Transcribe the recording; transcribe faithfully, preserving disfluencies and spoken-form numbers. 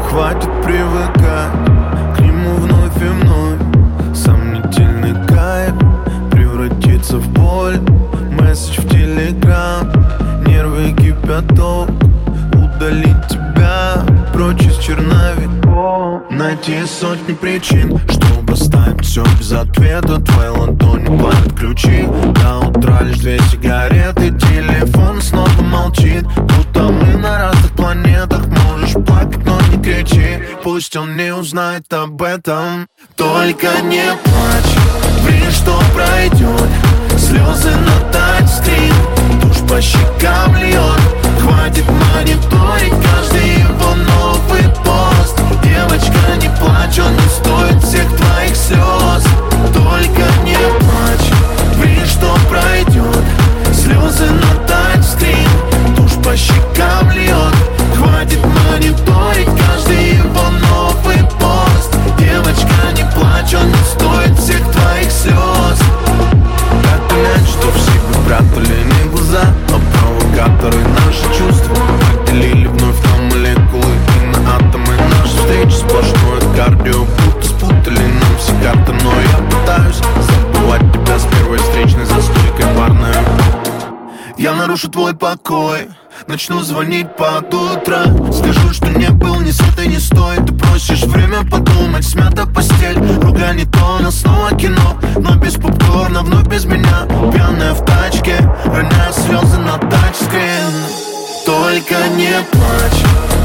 Хватит привыкать к нему вновь и вновь. Сомнительный кайф превратится в боль. Месседж в телеграм, нервы кипяток. Удалить тебя прочь из черновиков. Найти сотни причин, чтобы оставить все без ответа. Твои ладони палят ключи. До утра лишь две сигареты. Телефон снова молчит, будто мы на разных планетах. Можешь плакать, но не кричи, пусть он не узнает об этом. Только не плачь, время что пройдет. Слезы на тачскрин, тушь по щекам льет. Хватит мониторить каждый его новый пост. Девочка, не плачь, он не стоит всех твоих слез. Только не плачь, время что пройдет. Слезы на тачскрин, тушь по щекам льет. Хватит мониторить каждый его новый пост. Девочка, не плачь, он не стоит всех твоих слез. Как понять, что все мы прятали не глаза, а провокаторы наши чувства отделили вновь на молекулы и на атомы. Наши встречи сплошное кардио, будто спутали нам все карты. Но я пытаюсь забывать тебя с первой встречной за стойкой барной. Я нарушу твой покой, начну звонить под утро. Скажу, что не был ни света, ни стой. Ты просишь время подумать, смята постель. Рука не то, но снова кино. Но без попкорна, вновь без меня. Пьяная в тачке, роняя слезы на тачскрин. Только не плачь,